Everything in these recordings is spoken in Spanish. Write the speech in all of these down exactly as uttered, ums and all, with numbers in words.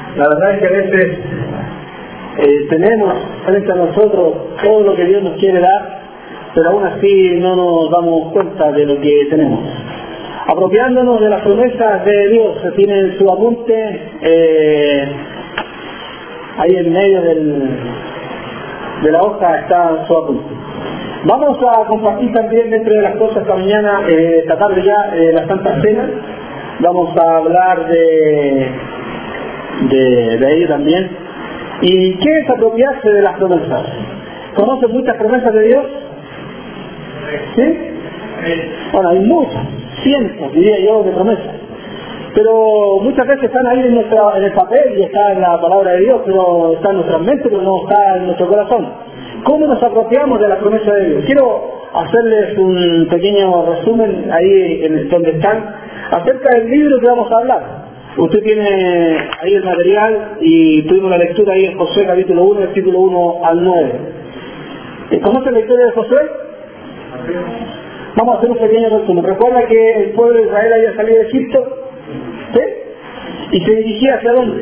La verdad es que a veces eh, tenemos frente a nosotros todo lo que Dios nos quiere dar, pero aún así no nos damos cuenta de lo que tenemos. Apropiándonos de las promesas de Dios, se tiene en su apunte eh, ahí en medio del, de la hoja está su apunte. Vamos a compartir también dentro de las cosas esta mañana, eh, esta tarde ya, eh, la Santa Cena. Vamos a hablar de, de, de ello también. ¿Y qué es apropiarse de las promesas? ¿Conocen muchas promesas de Dios? ¿Sí? Bueno, hay muchas, cientos, diría yo, de promesas. Pero muchas veces están ahí en, nuestra, en el papel y está en la palabra de Dios, pero está en nuestra mente, pero no está en nuestro corazón. ¿Cómo nos apropiamos de la promesa de Dios? Quiero hacerles un pequeño resumen ahí en donde están, acerca del libro que vamos a hablar. Usted tiene ahí el material y tuvimos la lectura ahí en Josué capítulo uno, versículo uno al nueve. ¿Conoce la historia de Josué? Vamos a hacer un pequeño resumen. Recuerda que el pueblo de Israel había salido de Egipto, ¿sí? Y se dirigía ¿hacia dónde?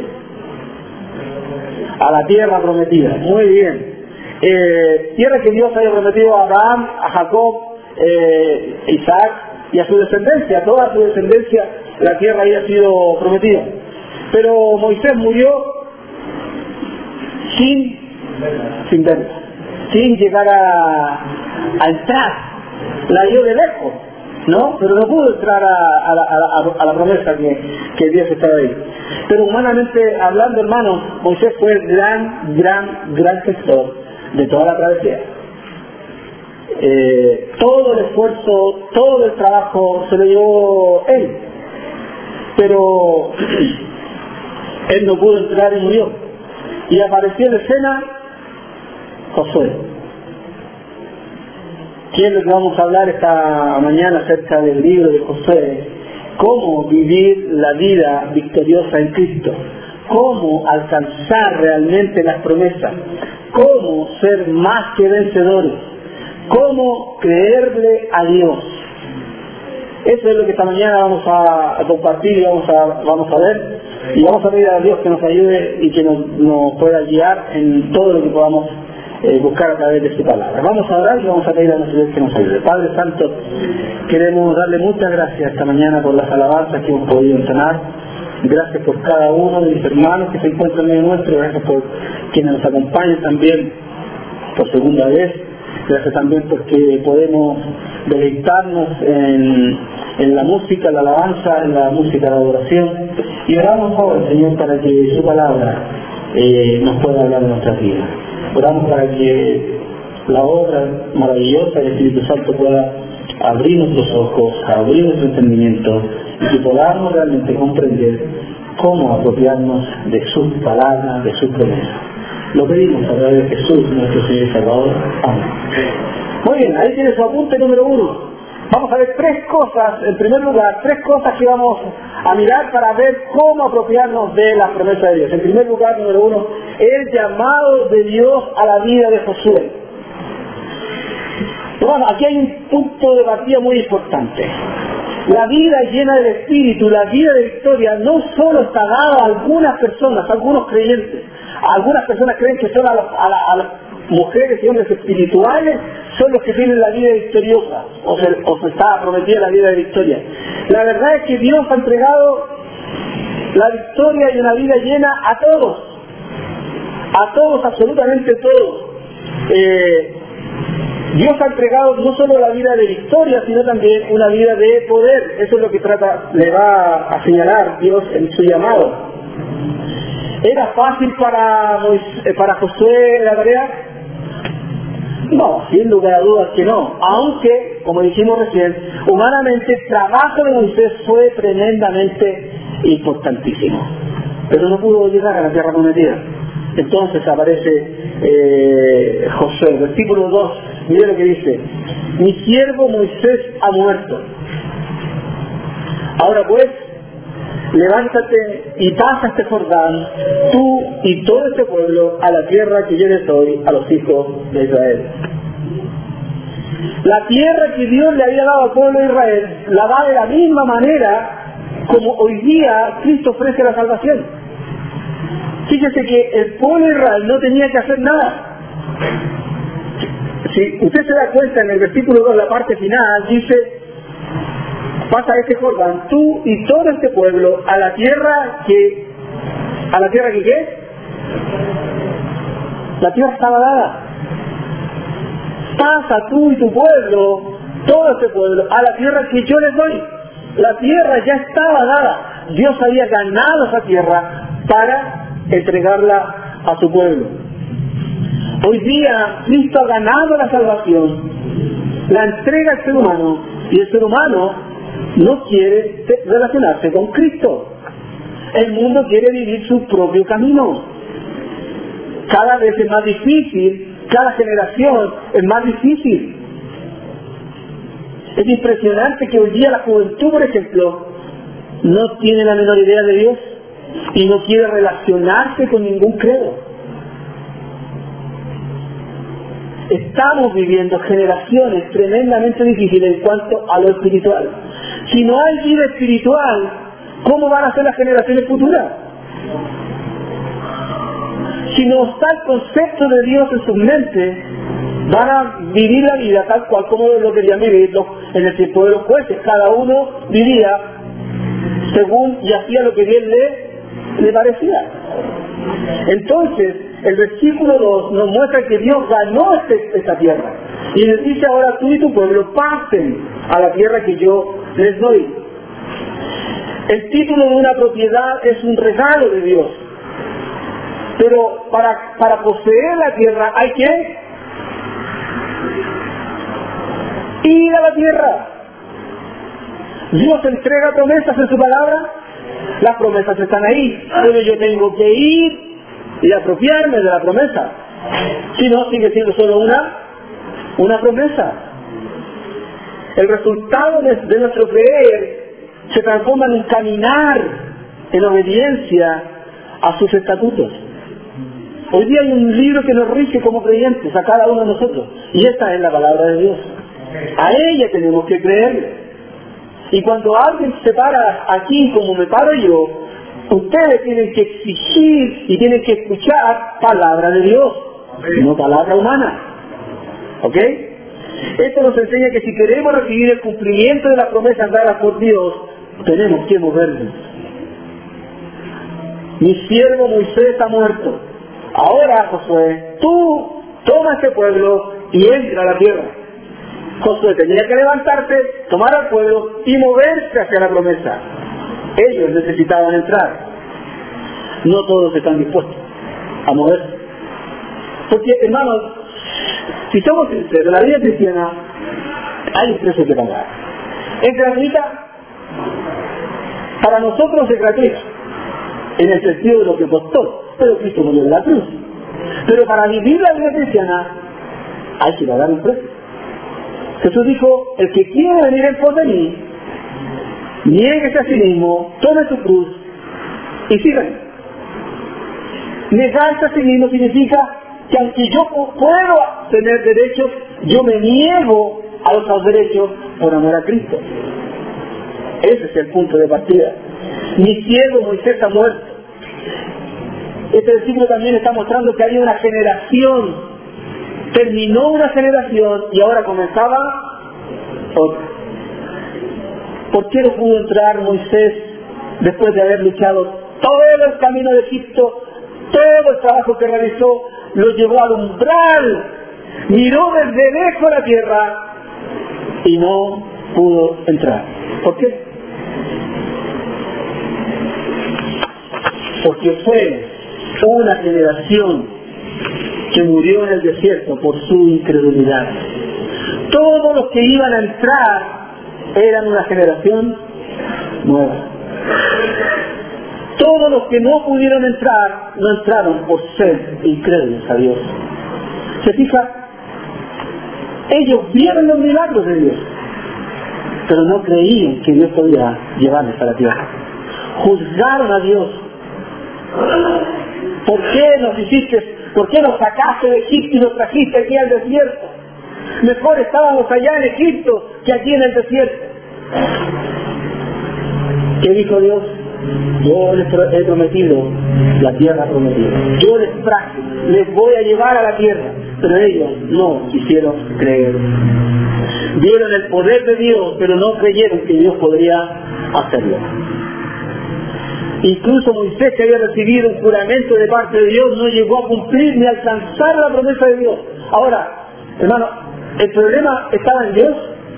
A la tierra prometida. Muy bien. Eh, tierra que Dios había prometido a Abraham, a Jacob, eh, Isaac y a su descendencia, a toda su descendencia, la tierra había sido prometida. Pero Moisés murió sin, sin verla, sin llegar a, a entrar. La vio de lejos, ¿no? Pero no pudo entrar a, a, la, a, la, a la promesa que, que Dios estaba ahí. Pero humanamente hablando, hermanos, Moisés fue el gran, gran, gran gestor de toda la travesía. Eh, todo el esfuerzo, todo el trabajo se lo llevó él, pero él no pudo entrar y murió. Y apareció en escena Josué. ¿Quién es lo que vamos a hablar esta mañana acerca del libro de Josué? Cómo vivir la vida victoriosa en Cristo, cómo alcanzar realmente las promesas, cómo ser más que vencedores, cómo creerle a Dios. Eso es lo que esta mañana vamos a, a compartir y vamos a, vamos a ver, y vamos a pedir a Dios que nos ayude y que nos, nos pueda guiar en todo lo que podamos eh, buscar a través de su palabra. Vamos a orar y vamos a pedir a nuestro Dios que nos ayude. Padre Santo, queremos darle muchas gracias esta mañana por las alabanzas que hemos podido entonar. Gracias por cada uno de mis hermanos que se encuentran en medio nuestro. Gracias por quienes nos acompañan también por segunda vez. Gracias también porque podemos deleitarnos en, en la música, la alabanza, en la música, la adoración. Y oramos ahora, Señor, para que su palabra eh, nos pueda hablar en nuestras vidas. Oramos para que la obra maravillosa del Espíritu Santo pueda abrir nuestros ojos, abrir nuestro entendimiento, y que podamos realmente comprender cómo apropiarnos de sus palabras, de sus promesas. Lo pedimos a través de Jesús, nuestro Señor y Salvador. Amén. Muy bien, ahí tiene su apunte número uno. Vamos a ver tres cosas, en primer lugar, tres cosas que vamos a mirar para ver cómo apropiarnos de la promesa de Dios. En primer lugar, número uno, el llamado de Dios a la vida de Josué. Bueno, aquí hay un punto de partida muy importante. La vida llena del Espíritu, la vida de victoria, no solo está dada a algunas personas, a algunos creyentes. Algunas personas creen que son a, la, a, la, a las mujeres y hombres espirituales, son los que tienen la vida victoriosa, o se, o se está prometida la vida de victoria. La verdad es que Dios ha entregado la victoria y una vida llena a todos. A todos, absolutamente todos. Eh, Dios ha entregado no solo la vida de victoria, sino también una vida de poder. Eso es lo que trata, le va a señalar Dios en su llamado. ¿Era fácil para, Moisés, para Josué la tarea? No, sin lugar a dudas que no. Aunque, como dijimos recién, humanamente el trabajo de Moisés fue tremendamente importantísimo. Pero no pudo llegar a la tierra prometida. Entonces aparece eh, Josué, versículo dos, mire lo que dice: mi siervo Moisés ha muerto. Ahora pues, levántate y pasa este Jordán, tú y todo este pueblo, a la tierra que yo les doy a los hijos de Israel. La tierra que Dios le había dado al pueblo de Israel la da de la misma manera como hoy día Cristo ofrece la salvación. Fíjese que el pueblo de Israel no tenía que hacer nada. Si usted se da cuenta en el versículo dos, la parte final, dice, pasa este Jordán, tú y todo este pueblo, a la tierra que, ¿a la tierra que qué? La tierra estaba dada. Pasa tú y tu pueblo, todo este pueblo, a la tierra que yo les doy. La tierra ya estaba dada. Dios había ganado esa tierra para entregarla a su pueblo. Hoy día Cristo ha ganado la salvación, la entrega al ser humano, y el ser humano no quiere relacionarse con Cristo. El mundo quiere vivir su propio camino. Cada vez es más difícil, cada generación es más difícil. Es impresionante que hoy día la juventud, por ejemplo, no tiene la menor idea de Dios y no quiere relacionarse con ningún credo. Estamos viviendo generaciones tremendamente difíciles en cuanto a lo espiritual. Si no hay vida espiritual, ¿cómo van a ser las generaciones futuras? Si no está el concepto de Dios en sus mentes, van a vivir la vida tal cual como lo querían vivirlo en el tiempo de los jueces. Cada uno vivía según y hacía lo que bien le, le parecía. Entonces, el versículo dos nos muestra que Dios ganó este, esta tierra. Y les dice ahora tú y tu pueblo pasen a la tierra que yo les doy. El título de una propiedad es un regalo de Dios. Pero para, para poseer la tierra hay que ir a la tierra. Dios entrega promesas en su palabra. Las promesas están ahí, pero yo tengo que ir y apropiarme de la promesa. Si no, sigue siendo solo una, una promesa. El resultado de, de nuestro creer se transforma en un caminar en obediencia a sus estatutos. Hoy día hay un libro que nos rige como creyentes a cada uno de nosotros, y esta es la palabra de Dios. A ella tenemos que creer. Y cuando alguien se para aquí como me paro yo, ustedes tienen que exigir y tienen que escuchar palabra de Dios, no palabra humana. ¿Ok? Esto nos enseña que si queremos recibir el cumplimiento de las promesas dadas por Dios, tenemos que movernos. Mi siervo Moisés ha muerto. Ahora, Josué, tú toma este pueblo y entra a la tierra. Josué tenía que levantarse, tomar al pueblo y moverse hacia la promesa. Ellos necesitaban entrar. No todos están dispuestos a moverse. Porque, hermanos, si somos sinceros, la vida cristiana hay un precio que pagar. ¿Es gratuita? Para nosotros es gratuita, en el sentido de lo que costó, pero Cristo murió en la cruz. Pero para vivir la vida cristiana hay que pagar un precio. Jesús dijo, el que quiere venir en pos de mí, niéguese a sí mismo, tome su cruz y sígame. Negarse a sí mismo significa que aunque yo puedo tener derechos, yo me niego a los derechos por amor a Cristo. Ese es el punto de partida. Mi siervo Moisés ha muerto. Este versículo también está mostrando que había una generación. Terminó una generación y ahora comenzaba otra. ¿Por qué no pudo entrar Moisés después de haber luchado todo el camino de Egipto, todo el trabajo que realizó, lo llevó al umbral, miró desde lejos la tierra y no pudo entrar? ¿Por qué? Porque fue una generación que murió en el desierto por su incredulidad. Todos los que iban a entrar eran una generación nueva. Todos los que no pudieron entrar, no entraron por ser incrédulos a Dios. ¿Se fija? Ellos vieron los milagros de Dios, pero no creían que Dios podía llevarles a la tierra. Juzgaron a Dios. ¿Por qué nos hiciste? ¿Por qué nos sacaste de Egipto y nos trajiste aquí al desierto? Mejor estábamos allá en Egipto que aquí en el desierto. ¿Qué dijo Dios? yo les he prometido la tierra prometida. Yo les traje, les voy a llevar a la tierra, pero ellos no quisieron creer. Vieron el poder de Dios, pero no creyeron que Dios podría hacerlo. Incluso Moisés, que había recibido un juramento de parte de Dios, no llegó a cumplir ni a alcanzar la promesa de Dios. Ahora, hermano, ¿el problema estaba en Dios?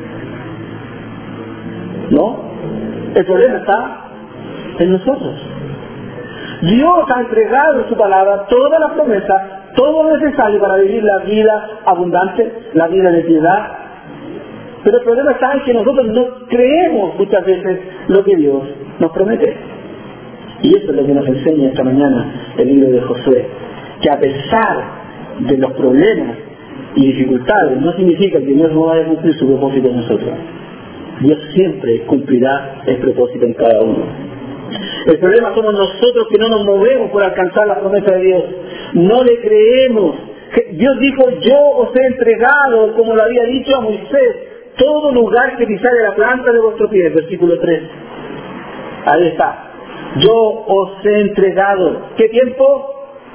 No. El problema está en nosotros. Dios ha entregado en su palabra todas las promesas, todo lo necesario para vivir la vida abundante, la vida de piedad. Pero el problema está en que nosotros no creemos muchas veces lo que Dios nos promete. Y eso es lo que nos enseña esta mañana el libro de Josué, que a pesar de los problemas y dificultades, no significa que Dios no vaya a cumplir su propósito en nosotros. Dios siempre cumplirá el propósito en cada uno. El problema somos nosotros, que no nos movemos por alcanzar la promesa de Dios. No le creemos. Dios dijo: yo os he entregado, como lo había dicho a Moisés, todo lugar que pisare la planta de vuestro pie. Versículo tres. Ahí está. Yo os he entregado. ¿Qué tiempo?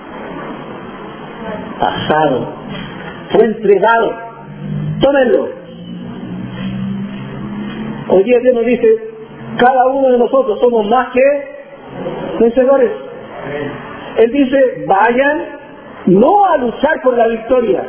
Pasado. Fue entregado. Tómenlo. Hoy día Dios nos dice: cada uno de nosotros somos más que vencedores. Él dice: vayan no a luchar por la victoria,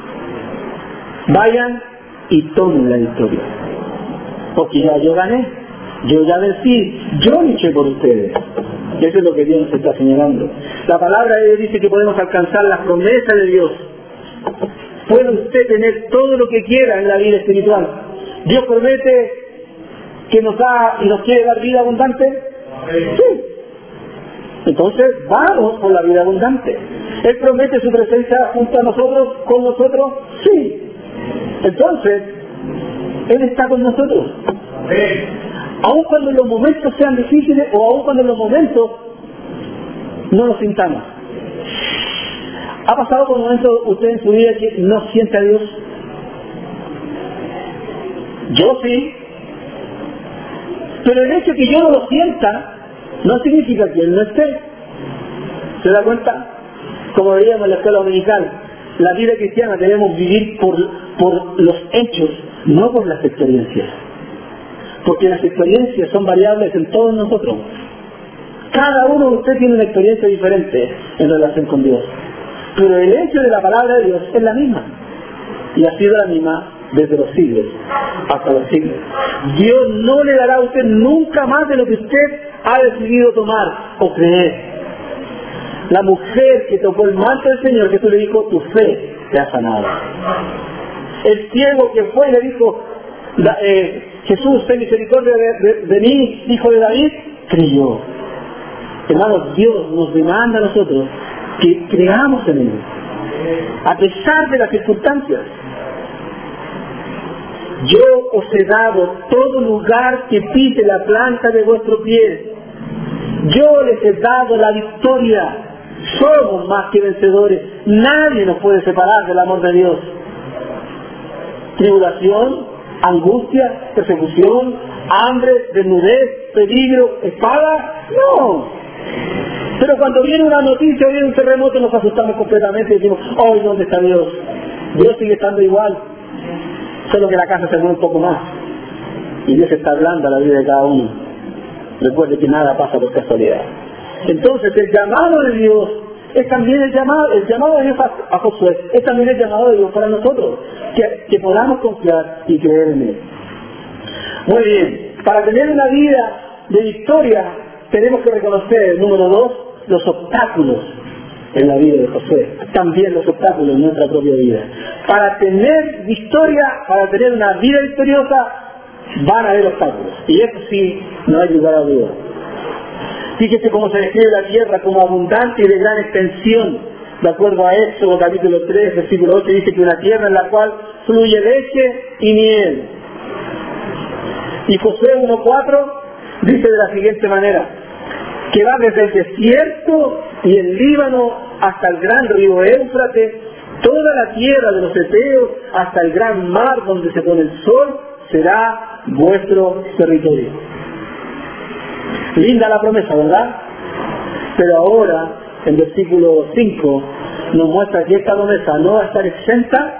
vayan y tomen la victoria. Porque ya yo gané, yo ya vencí, yo luché por ustedes. Eso es lo que Dios nos está señalando. La palabra de Dios dice que podemos alcanzar las promesas de Dios. Puede usted tener todo lo que quiera en la vida espiritual. Dios promete que nos da y nos quiere dar vida abundante. Sí. Entonces vamos por la vida abundante. Él promete su presencia junto a nosotros, con nosotros. Sí. Entonces Él está con nosotros. Aun cuando los momentos sean difíciles, o aun cuando los momentos no los sintamos. ¿Ha pasado por momentos usted en su vida que no siente a Dios? Yo sí. Pero el hecho de que yo no lo sienta no significa que Él no esté. ¿Se da cuenta? Como veíamos en la escuela dominical, la vida cristiana debemos vivir por, por los hechos, no por las experiencias. Porque las experiencias son variables en todos nosotros. Cada uno de ustedes tiene una experiencia diferente en relación con Dios. Pero el hecho de la palabra de Dios es la misma. Y ha sido la misma desde los siglos hasta los siglos. Dios no le dará a usted nunca más de lo que usted ha decidido tomar o creer. La mujer que tocó el manto del Señor, Jesús le dijo: tu fe te ha sanado. El ciego que fue y le dijo: eh, Jesús, ten misericordia de, de, de mí, hijo de David, creyó. Hermanos, Dios nos demanda a nosotros que creamos en Él, a pesar de las circunstancias. Yo os he dado todo lugar que pise la planta de vuestro pie. Yo les he dado la victoria. Somos más que vencedores. Nadie nos puede separar del amor de Dios. Tribulación, angustia, persecución, hambre, desnudez, peligro, espada, no. Pero cuando viene una noticia, viene un terremoto, nos asustamos completamente y decimos: ¡ay, dónde está Dios! Dios sigue estando igual, solo que la casa se mueve un poco más. Y Dios está hablando a la vida de cada uno. Recuerde que nada pasa por casualidad. Entonces el llamado de Dios es también el llamado, el llamado de Dios a, a Josué, es también el llamado de Dios para nosotros, que, que podamos confiar y creer en Él. Muy bien, para tener una vida de victoria tenemos que reconocer, número dos, los obstáculos en la vida de Josué, también los obstáculos en nuestra propia vida. Para tener victoria, para tener una vida victoriosa, van a haber obstáculos, y eso sí, no hay lugar a duda. Fíjese cómo se describe la tierra como abundante y de gran extensión. De acuerdo a Éxodo capítulo tres, versículo ocho, dice que una tierra en la cual fluye leche y miel. Y Josué uno cuatro dice de la siguiente manera: que va desde el desierto y el Líbano hasta el gran río Éufrates, toda la tierra de los heteos hasta el gran mar donde se pone el sol, será vuestro territorio. Linda la promesa, ¿verdad? Pero ahora, en versículo cinco, nos muestra que esta promesa no va a estar exenta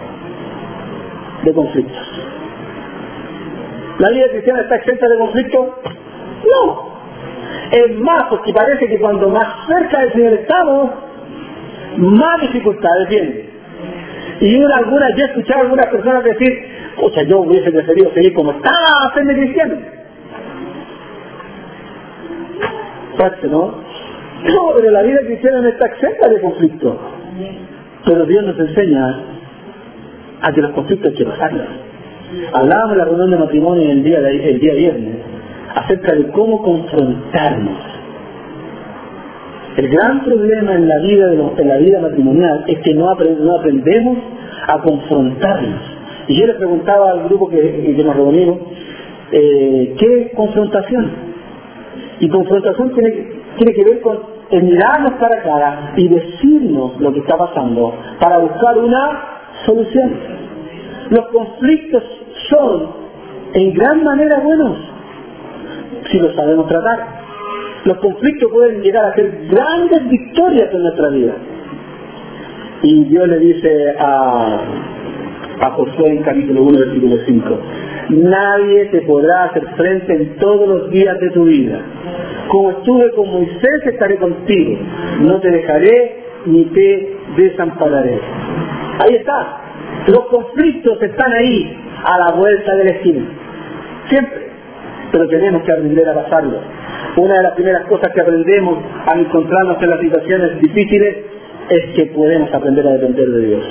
de conflictos. ¿La vida cristiana está exenta de conflictos? No. Es más, porque parece que cuando más cerca del Señor estamos, más dificultades vienen. Y una, algunas, yo he escuchado a algunas personas decir, o sea, yo hubiese preferido seguir como estaba, ser cristiano. Fuerte, ¿no? No, pero la vida cristiana no está exenta de conflictos. Pero Dios nos enseña a que los conflictos hay que pasarlos. Hablábamos en la reunión de matrimonio el día, de, el día viernes acerca de cómo confrontarnos. El gran problema en la vida de los, en la vida matrimonial es que no, aprend, no aprendemos a confrontarnos. Y yo le preguntaba al grupo que, que nos reunimos, eh, ¿qué es confrontación? Y confrontación tiene, tiene que ver con el mirarnos cara a cara y decirnos lo que está pasando para buscar una solución. Los conflictos son en gran manera buenos si los sabemos tratar. Los conflictos pueden llegar a ser grandes victorias en nuestra vida. Y Dios le dice a, a Josué en capítulo uno, versículo cinco, nadie te podrá hacer frente en todos los días de tu vida. Como estuve con Moisés, estaré contigo. No te dejaré ni te desampararé. Ahí está. Los conflictos están ahí, a la vuelta de la esquina. Siempre. Pero tenemos que aprender a pasarlos. Una de las primeras cosas que aprendemos al encontrarnos en las situaciones difíciles es que podemos aprender a depender de Dios.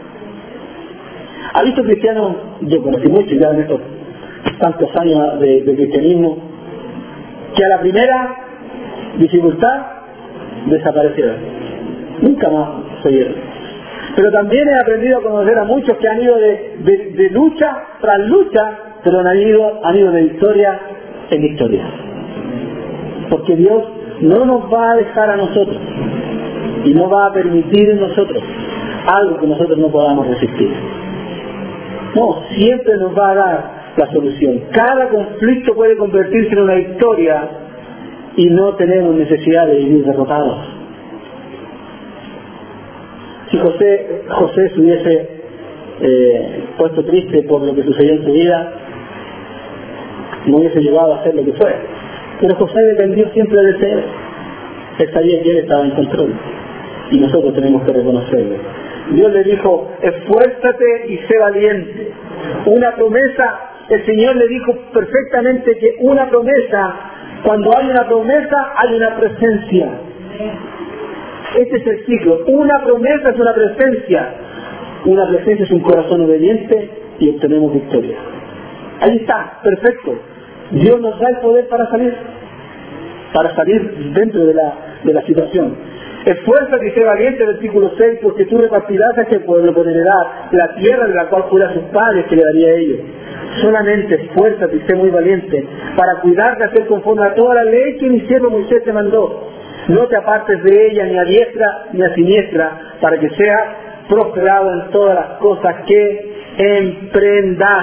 ¿Ha visto cristianos? Yo conocí mucho ya en estos tantos años de, de cristianismo, que a la primera dificultad desaparecieron. Nunca más se vieron. Pero también he aprendido a conocer a muchos que han ido de, de, de lucha tras lucha, pero han ido, han ido de victoria en victoria. Porque Dios no nos va a dejar a nosotros y no va a permitir en nosotros algo que nosotros no podamos resistir. No, siempre nos va a dar la solución. Cada conflicto puede convertirse en una victoria y no tenemos necesidad de vivir derrotados. Si José, José se hubiese eh, puesto triste por lo que sucedió en su vida, no hubiese llegado a hacer lo que fue. Pero José dependió siempre del Señor. Él sabía que Él estaba en control. Y nosotros tenemos que reconocerlo. Dios le dijo, esfuérzate y sé valiente. Una promesa, el Señor le dijo perfectamente que una promesa, cuando hay una promesa, hay una presencia. Este es el ciclo. Una promesa es una presencia. Una presencia es un corazón obediente y obtenemos victoria. Ahí está, perfecto. Dios nos da el poder para salir, para salir dentro de la, de la situación. Esfuérzate y sé valiente, versículo seis, porque tú repartirás a este pueblo por heredad la tierra de la cual juró a sus padres que le daría a ellos. Solamente esfuérzate y sé muy valiente para cuidar de hacer conforme a toda la ley que mi siervo Moisés te mandó. No te apartes de ella ni a diestra ni a siniestra, para que seas prosperado en todas las cosas que emprendas.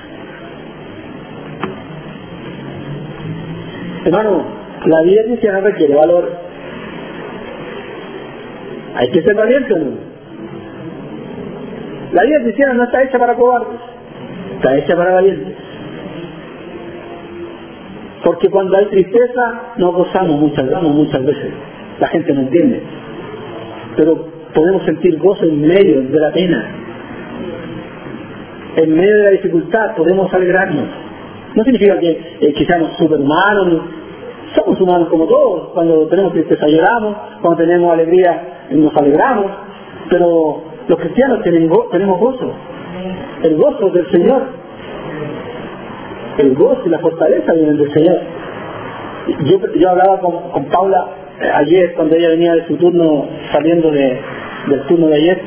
Hermano, la vida cristiana requiere valor. Hay que ser valiente, ¿no? La vida cristiana no está hecha para cobardes, está hecha para valientes. Porque cuando hay tristeza, nos gozamos muchas, damos muchas veces. La gente no entiende. Pero podemos sentir gozo en medio de la pena. En medio de la dificultad podemos alegrarnos. No significa que, eh, que seamos superhumanos. Somos humanos como todos. Cuando tenemos tristeza lloramos, cuando tenemos alegría nos alegramos. Pero los cristianos tenemos, go- tenemos gozo. El gozo del Señor. El gozo y la fortaleza vienen del Señor. Yo, yo hablaba con, con Paula eh, ayer, cuando ella venía de su turno, saliendo de, del turno de ayer,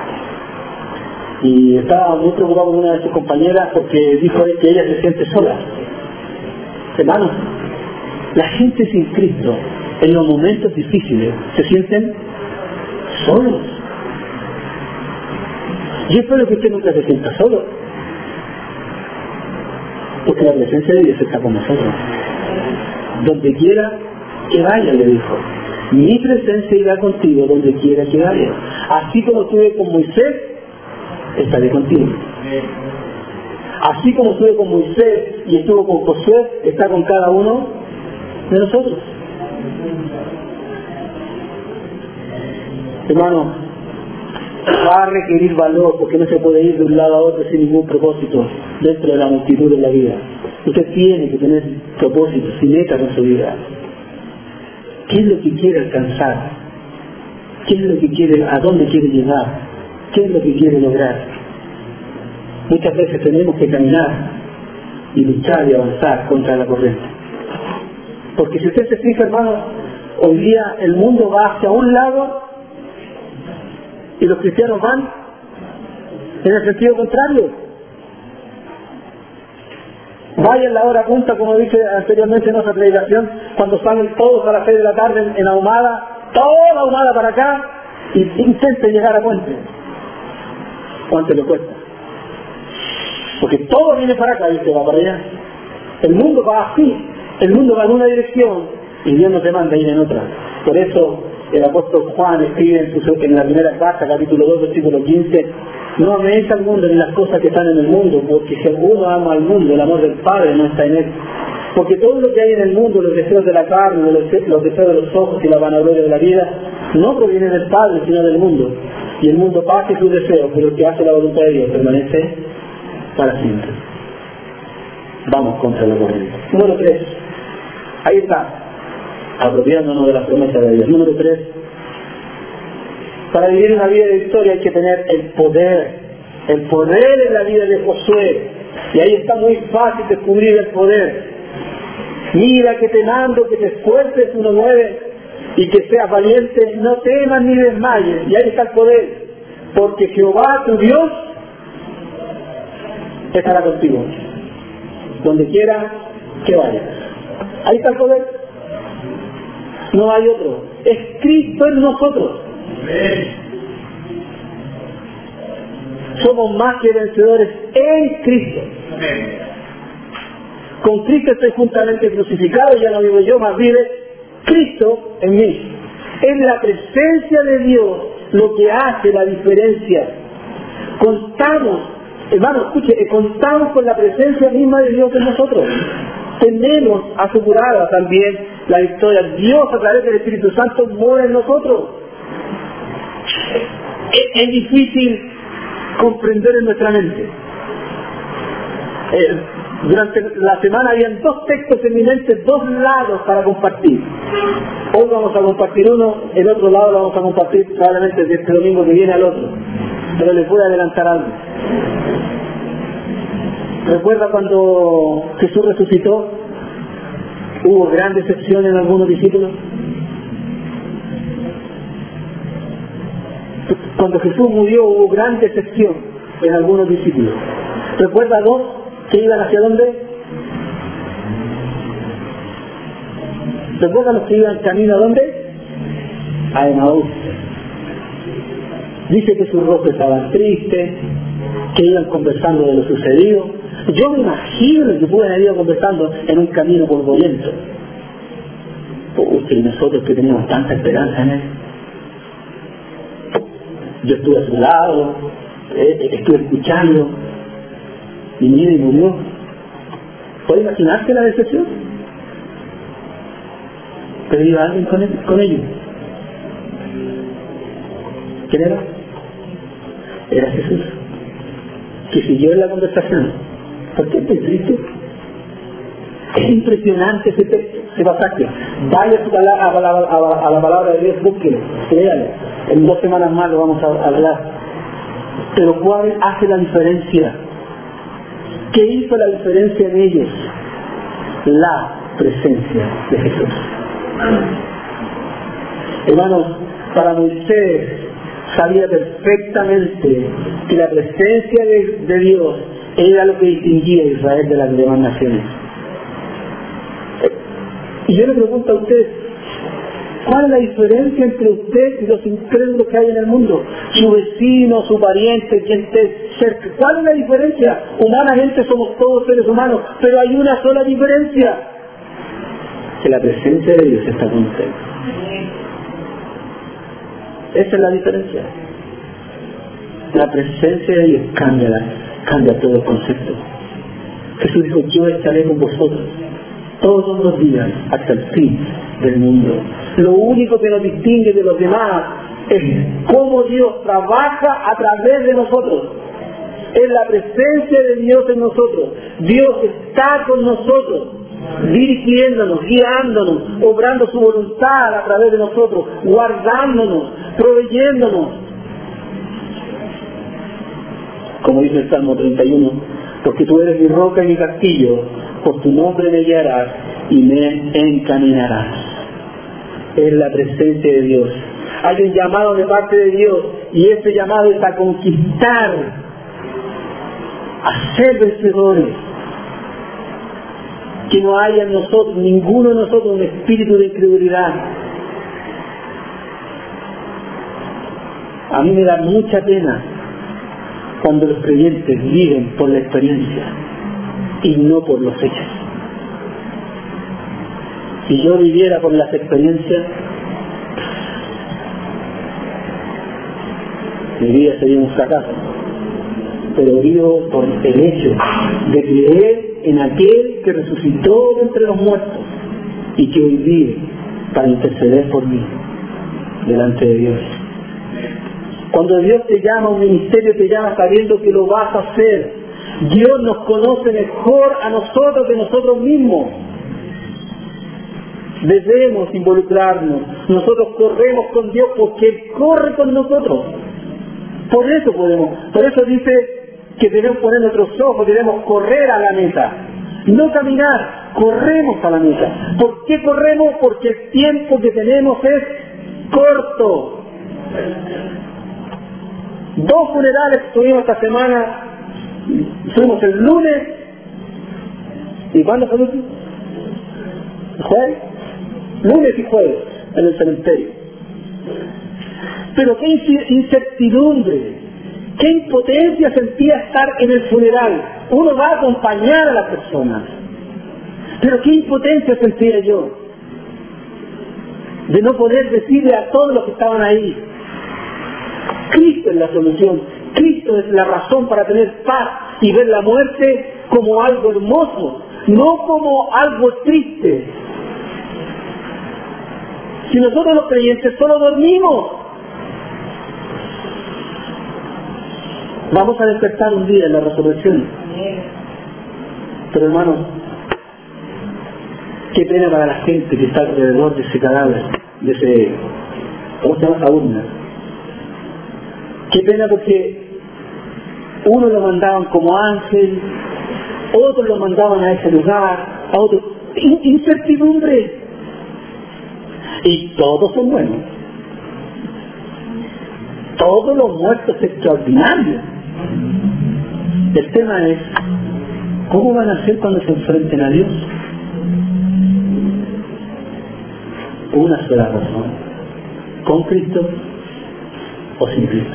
y estaba muy preocupado con una de sus compañeras porque dijo que ella se siente sola. Hermanos, la gente sin Cristo en los momentos difíciles se sienten solos. Yo espero que usted nunca se sienta solo, porque la presencia de Dios está con nosotros. donde quiera que vaya, le dijo. Mi presencia irá contigo donde quiera que vaya. Así como estuve con Moisés, estaré contigo. Así como estuve con Moisés y estuvo con Josué, está con cada uno de nosotros. Hermano, va a requerir valor, porque no se puede ir de un lado a otro sin ningún propósito dentro de la multitud de la vida. Usted tiene que tener propósitos y metas en su vida. ¿Qué es lo que quiere alcanzar? ¿Qué es lo que quiere, a dónde quiere llegar? ¿Qué es lo que quiere lograr? Muchas veces tenemos que caminar y luchar y avanzar contra la corriente. Porque si usted se fija, hermano, hoy día el mundo va hacia un lado y los cristianos van en el sentido contrario. Vaya en la hora punta, como dije anteriormente en otra predicación, cuando salen todos a las seis de la tarde en, en Ahumada, toda Ahumada para acá, y intenten llegar a Puente. ¿Cuánto le cuesta? Porque todo viene para acá y usted va para allá. El mundo va así, el mundo va en una dirección y Dios no te manda ir en otra. Por eso el apóstol Juan escribe en, su, en la primera carta, capítulo dos, versículo quince, no améis al mundo ni las cosas que están en el mundo, porque si alguno ama al mundo, el amor del Padre no está en él. Porque todo lo que hay en el mundo, los deseos de la carne, los, los deseos de los ojos y la vanagloria de la vida, no proviene del Padre, sino del mundo. Y el mundo pasa sus deseos, pero el que hace la voluntad de Dios permanece para siempre. Vamos contra la corriente. Número tres. Ahí está, apropiándonos de las promesas de Dios. Número tres. Para vivir una vida de victoria hay que tener el poder. El poder en la vida de Josué. Y ahí está muy fácil descubrir el poder. Mira que te mando, que te esfuerces, uno nueve, y que seas valiente, no temas ni desmayes. Y ahí está el poder. Porque Jehová tu Dios estará contigo, donde quiera que vayas. Ahí está el poder. No hay otro. Es Cristo en nosotros. Somos más que vencedores en Cristo. Con Cristo estoy juntamente crucificado, ya no vivo yo, más vive Cristo en mí. Es la presencia de Dios lo que hace la diferencia. Contamos, hermano, escuche, contamos con la presencia misma de Dios en nosotros. Tenemos asegurada también la victoria. Dios, a través del Espíritu Santo, mora en nosotros. Es, es difícil comprender en nuestra mente. Eh, durante la semana habían dos textos en mi mente, dos lados para compartir. Hoy vamos a compartir uno, el otro lado lo vamos a compartir probablemente de este domingo que viene al otro. Pero les voy a adelantar algo. ¿Recuerda cuando Jesús resucitó? ¿Hubo gran decepción en algunos discípulos? Cuando Jesús murió hubo gran decepción en algunos discípulos. ¿Recuerda dos que iban hacia dónde? ¿Recuerda los que iban camino a dónde? A Emaús. Dice que sus rostros estaban tristes, que iban conversando de lo sucedido. Yo me imagino que pueden haber ido conversando en un camino polvoriento. Porque nosotros que teníamos tanta esperanza en él. Yo estuve a su lado, eh, estuve escuchando, y mira y murió. ¿Puede imaginarse la decepción? Pero iba alguien con, él, con ellos. ¿Quién era? Era Jesús, que siguió en la conversación. ¿Por qué estoy triste? Es impresionante ese texto, ese pasaje. Vaya a, su palabra, a, la, a, a la palabra de Dios, búsquelo, léalo. En dos semanas más lo vamos a hablar. Pero ¿cuál hace la diferencia? ¿Qué hizo la diferencia en ellos? La presencia de Jesús. Hermanos, para Moisés sabía perfectamente que la presencia de, de Dios era lo que distinguía a Israel de las demás naciones. Y yo le pregunto a usted, ¿cuál es la diferencia entre usted y los incrédulos que hay en el mundo? Su vecino, su pariente, quien esté cerca. ¿Cuál es la diferencia? Humanamente somos todos seres humanos, pero hay una sola diferencia. que la presencia de Dios está con ustedes. Esa es la diferencia. La presencia de Dios cambia, la, cambia todo el concepto. Jesús dijo, yo estaré con vosotros todos los días hasta el fin del mundo. Lo único que nos distingue de los demás es cómo Dios trabaja a través de nosotros. Es la presencia de Dios en nosotros. Dios está con nosotros, dirigiéndonos, guiándonos, obrando su voluntad a través de nosotros, guardándonos, proveyéndonos. Como dice el Salmo treinta y uno, porque tú eres mi roca y mi castillo, por tu nombre me guiarás y me encaminarás. Es la presencia de Dios. Hay un llamado de parte de Dios y ese llamado es a conquistar, a ser vencedores. Que no haya en nosotros, ninguno de nosotros, un espíritu de incredulidad. A mí me da mucha pena cuando los creyentes viven por la experiencia y no por los hechos. Si yo viviera por las experiencias, mi vida sería un fracaso. Pero vivo por el hecho de creer en aquel que resucitó de entre los muertos y que hoy vive para interceder por mí delante de Dios. Cuando Dios te llama a un ministerio, te llama sabiendo que lo vas a hacer. Dios nos conoce mejor a nosotros que nosotros mismos. Debemos involucrarnos. Nosotros corremos con Dios porque Él corre con nosotros. Por eso podemos, por eso dice que debemos poner nuestros ojos, debemos correr a la meta. No caminar, corremos a la meta. ¿Por qué corremos? Porque el tiempo que tenemos es corto. Dos funerales tuvimos esta semana, fuimos el lunes, ¿y cuándo fue el último? ¿El jueves? Lunes y jueves, en el cementerio. Pero qué incertidumbre, qué impotencia sentía estar en el funeral. Uno va a acompañar a la persona, pero qué impotencia sentía yo de no poder decirle a todos los que estaban ahí: Cristo es la solución, Cristo es la razón para tener paz y ver la muerte como algo hermoso, no como algo triste. Si nosotros los creyentes solo dormimos, vamos a despertar un día en la resurrección. Pero hermanos, qué pena para la gente que está alrededor de ese cadáver, de ese, ¿cómo se llama esa urna? Qué pena porque unos lo mandaban como ángel, otros lo mandaban a ese lugar, a otros. Incertidumbre. Y todos son buenos. Todos los muertos extraordinarios. El tema es, ¿cómo van a ser cuando se enfrenten a Dios? Una sola razón: ¿con Cristo o sin Cristo?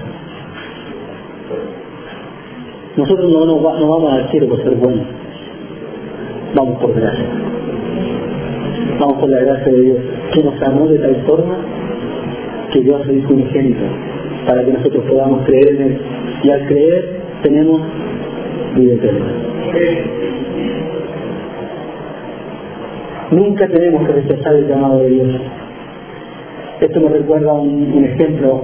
Nosotros no, no, no vamos al cielo por ser buenos, vamos por gracia, vamos por la gracia de Dios, que nos amó de tal forma que dio a su Hijo unigénito para que nosotros podamos creer en Él, y al creer tenemos vida eterna. Nunca tenemos que rechazar el llamado de Dios. Esto me recuerda un, un ejemplo.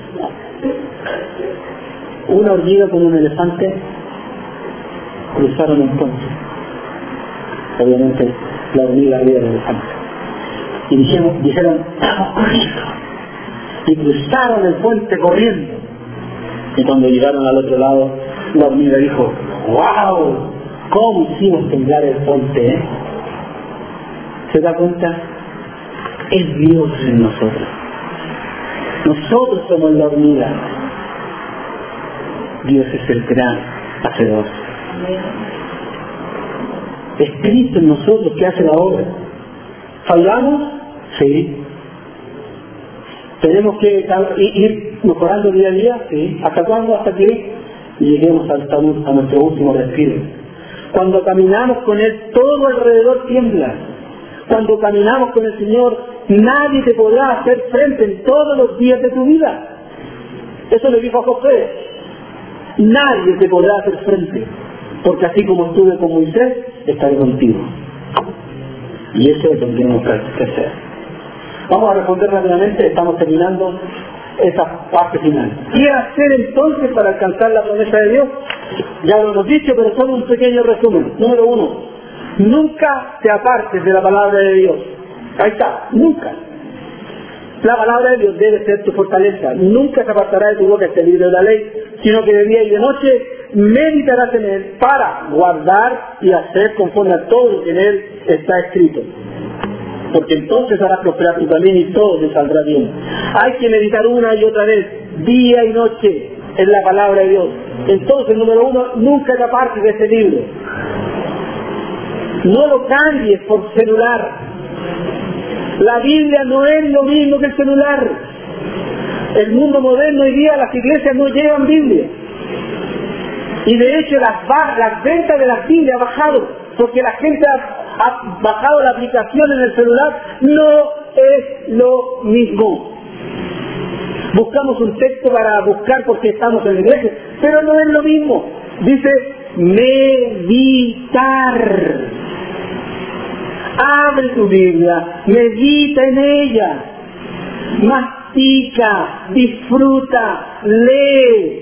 Una hormiga con un elefante cruzaron un puente. Obviamente la hormiga había el elefante. Y dijeron, dijeron, ¡estamos corriendo! Y cruzaron el puente corriendo. Y cuando llegaron al otro lado, la hormiga dijo: ¡wow! ¿Cómo hicimos temblar el puente, eh? ¿Se da cuenta? Es Dios en nosotros. Nosotros somos la hormiga. Dios es el gran hacedor. Es Cristo en nosotros que hace la obra. ¿Fallamos? Sí. ¿Tenemos que ir mejorando día a día? Sí. ¿Hasta cuándo? Hasta que lleguemos hasta a nuestro último respiro. Cuando caminamos con Él, todo alrededor tiembla. Cuando caminamos con el Señor, nadie te podrá hacer frente en todos los días de tu vida. Eso le dijo a Josué. Nadie te podrá hacer frente, porque así como estuve con Moisés, estaré contigo. Y eso es lo que tenemos que hacer. Vamos a responder rápidamente, estamos terminando esa parte final. ¿Qué hacer entonces para alcanzar la promesa de Dios? Ya lo hemos dicho, pero solo un pequeño resumen. Número uno, nunca te apartes de la palabra de Dios. Ahí está, nunca. La palabra de Dios debe ser tu fortaleza. Nunca se apartará de tu boca este libro de la ley, sino que de día y de noche meditarás en él para guardar y hacer conforme a todo lo que en él está escrito. Porque entonces harás prosperar tu camino y todo te saldrá bien. Hay que meditar una y otra vez, día y noche, en la palabra de Dios. Entonces, número uno, nunca te apartes de este libro. No lo cambies por celular. La Biblia no es lo mismo que el celular. El mundo moderno hoy día, las iglesias no llevan Biblia. Y de hecho las, las ventas de las Biblias han bajado, porque la gente ha, ha bajado la aplicación en el celular. No es lo mismo. Buscamos un texto para buscar porque estamos en la iglesia, pero no es lo mismo. Dice meditar. Abre tu Biblia, medita en ella, mastica, disfruta, lee.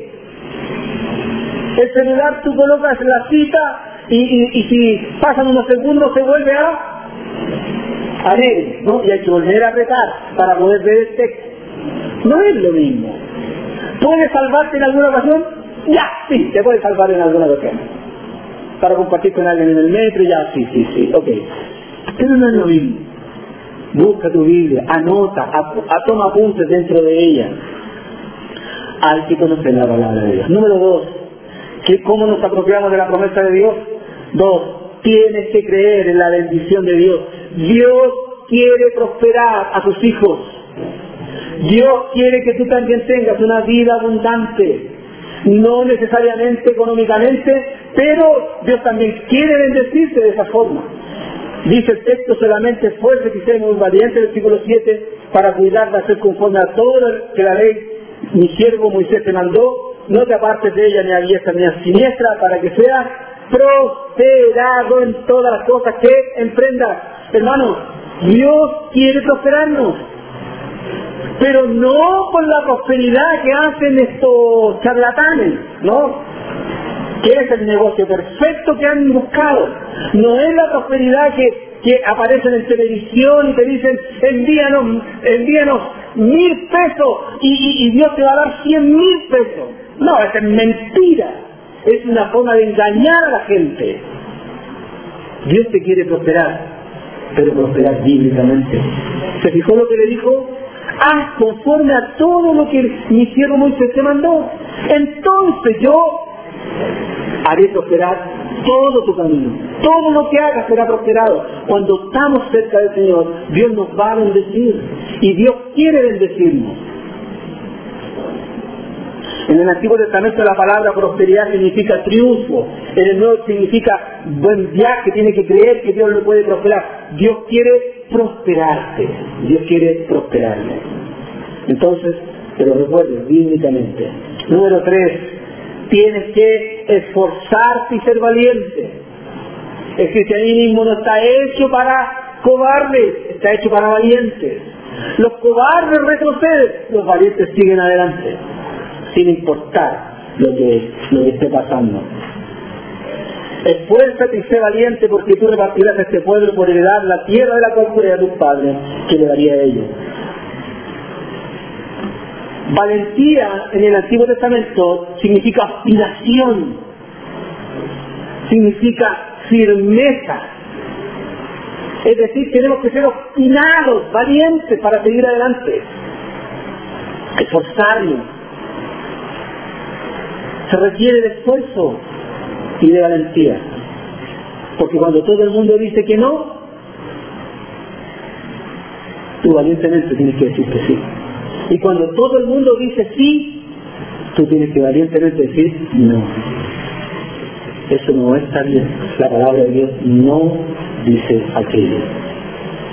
El celular tú colocas la cita y, y, y si pasan unos segundos se vuelve a a leer, ¿no? Y hay que volver a apretar para poder ver el texto. No es lo mismo. ¿Puedes salvarte en alguna ocasión? Ya, sí, te puedes salvar en alguna ocasión. Para compartir con alguien en el metro, ya, sí, sí, sí, ok. Pero no es lo mismo. Busca tu Biblia, anota, a, a, toma apuntes dentro de ella. Hay que conocer la palabra de Dios. Número dos, que ¿cómo nos apropiamos de la promesa de Dios? Dos, tienes que creer en la bendición de Dios. Dios quiere prosperar a sus hijos. Dios quiere que tú también tengas una vida abundante. No necesariamente económicamente, pero Dios también quiere bendecirte de esa forma. Dice el texto, solamente esfuerce y sé muy valiente, versículo siete, para cuidar de hacer conforme a todo lo que la ley, mi siervo Moisés te mandó. No te apartes de ella ni a diestra ni a siniestra, para que seas prosperado en todas las cosas que emprendas. Hermanos, Dios quiere prosperarnos, pero no con la prosperidad que hacen estos charlatanes, ¿no? Que es el negocio perfecto que han buscado. No es la prosperidad que, que aparecen en televisión y te dicen, envíanos, envíanos mil pesos y, y, y Dios te va a dar cien mil pesos. No, es mentira. Es una forma de engañar a la gente. Dios te quiere prosperar, pero prosperar bíblicamente. ¿Se fijó lo que le dijo? Haz conforme a todo lo que mi siervo Moisés te mandó. Entonces yo haré prosperar todo tu camino. Todo lo que hagas será prosperado. Cuando estamos cerca del Señor, Dios nos va a bendecir. Y Dios quiere bendecirnos. En el Antiguo Testamento la palabra prosperidad significa triunfo. En el Nuevo significa buen viaje, tiene que creer que Dios lo puede prosperar. Dios quiere prosperarte. Dios quiere prosperarme. Entonces, pero recuerden, bíblicamente. Número tres, tienes que esforzarte y ser valiente. El cristianismo no está hecho para cobardes, está hecho para valientes. Los cobardes retroceden, los valientes siguen adelante, sin importar lo que, lo que esté pasando. Esfuérzate y sé valiente, porque tú repartirás a este pueblo por heredar la tierra de la cual juré a tus padres que le daría a ellos. Valentía en el Antiguo Testamento significa aspiración, significa firmeza. Es decir, tenemos que ser obstinados, valientes para seguir adelante, esforzarnos. Se requiere de esfuerzo y de valentía, porque cuando todo el mundo dice que no, tú valientemente tienes que decir que sí. Y cuando todo el mundo dice sí, tú tienes que valientemente decir no. Eso no está bien. La palabra de Dios no dice aquello.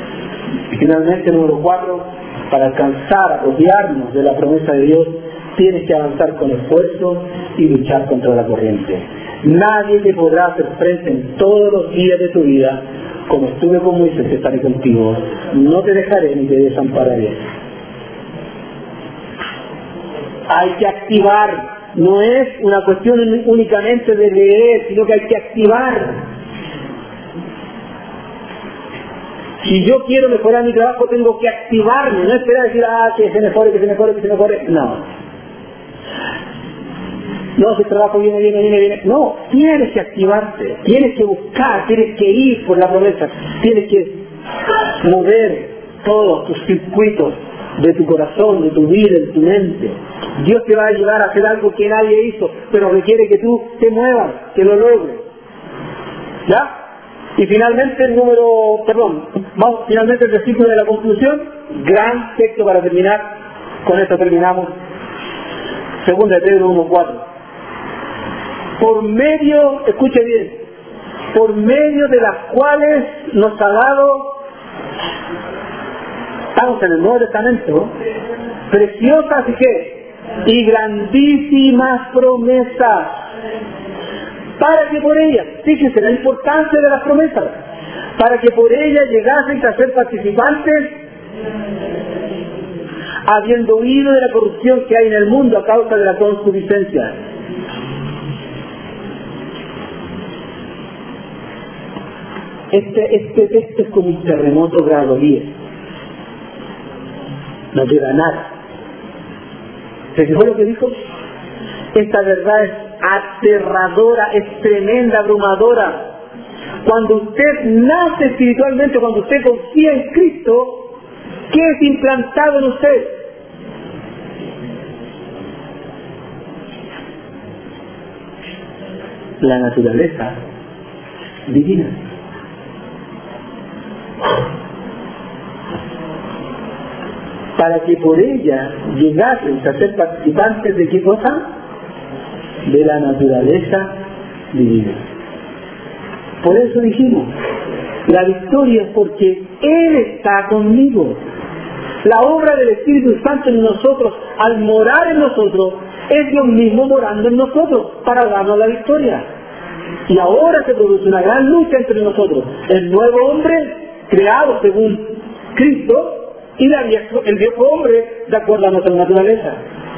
Y finalmente, número cuatro, para alcanzar, apropiarnos de la promesa de Dios, tienes que avanzar con esfuerzo y luchar contra la corriente. Nadie te podrá hacer frente en todos los días de tu vida. Como estuve con Moisés, estaré contigo. No te dejaré ni te desampararé. Hay que activar. No es una cuestión únicamente de leer, sino que hay que activar. Si yo quiero mejorar mi trabajo, tengo que activarme, no esperar a decir, ah, que se mejore, que se mejore, que se mejore. No. No, si el trabajo viene, viene, viene, viene. No, tienes que activarte, tienes que buscar, tienes que ir por la promesa, tienes que mover todos tus circuitos de tu corazón, de tu vida, de tu mente. Dios te va a ayudar a hacer algo que nadie hizo, pero requiere que tú te muevas, que lo logres. ¿Ya? Y finalmente el número, perdón, vamos, finalmente el versículo de la conclusión, gran texto para terminar, con esto terminamos. Segunda de Pedro uno cuatro. Por medio, escuche bien, por medio de las cuales nos ha dado, estamos en el Nuevo Testamento, preciosas y qué, y grandísimas promesas, para que por ellas, fíjense la importancia de las promesas, para que por ellas llegasen a ser participantes, habiendo huido de la corrupción que hay en el mundo a causa de la concupiscencia. Este, este texto es como un terremoto grado diez. No llega a nada. ¿Se fijó lo que dijo? Esta verdad es aterradora, es tremenda, abrumadora. Cuando usted nace espiritualmente, cuando usted confía en Cristo, ¿qué es implantado en usted? La naturaleza divina. Para que por ella llegasen a ser participantes de qué cosa? De la naturaleza divina. Por eso dijimos, la victoria es porque Él está conmigo. La obra del Espíritu Santo en nosotros, al morar en nosotros, es Dios mismo morando en nosotros para darnos la victoria. Y ahora se produce una gran lucha entre nosotros. El nuevo hombre, creado según Cristo, y la viejo, el viejo hombre, de acuerdo a nuestra naturaleza.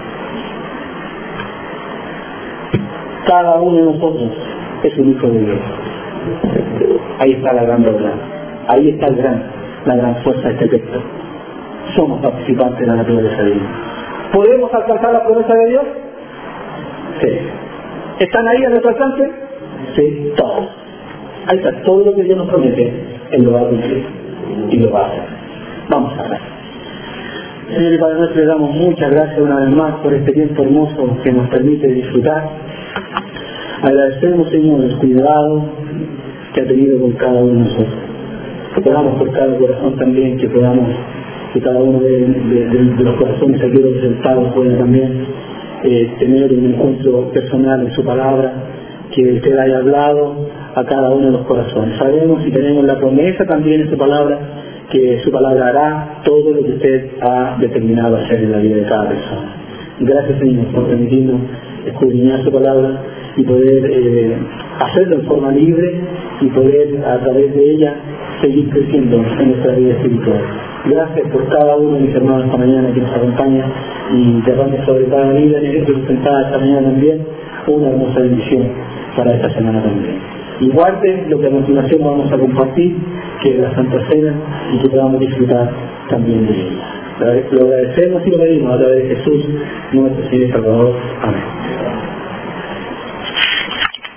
Cada uno de nosotros es un hijo de Dios. Ahí está la gran verdad. Ahí está el gran, la gran fuerza de este texto. Somos participantes de la naturaleza divina. ¿Podemos alcanzar la promesa de Dios? Sí. ¿Están ahí a nuestro alcance? Sí, todos. Ahí está todo lo que Dios nos promete, Él lo va a cumplir y lo va a hacer. Vamos a hablar. Señor y Padre nuestro, le damos muchas gracias una vez más por este tiempo hermoso que nos permite disfrutar. Agradecemos, Señor, el cuidado que ha tenido con cada uno de nosotros. Oramos por cada corazón también, que podamos, que cada uno de, de, de, de los corazones aquí representados pueda también eh, tener un encuentro personal en su palabra, que usted haya hablado a cada uno de los corazones. Sabemos y tenemos la promesa también en su palabra, que su palabra hará todo lo que usted ha determinado hacer en la vida de cada persona. Gracias, Señor, por permitirnos escudriñar su palabra y poder eh, hacerlo en forma libre y poder a través de ella seguir creciendo en nuestra vida espiritual. Gracias por cada uno de mis hermanos esta mañana que nos acompaña y derrame sobre cada vida representada esta mañana también una hermosa bendición para esta semana también. Y guarden lo que a continuación vamos a compartir, que es la Santa Cena, y que podamos disfrutar también de ella. Lo agradecemos y lo pedimos a través de Jesús, nuestro Señor y Salvador. Amén.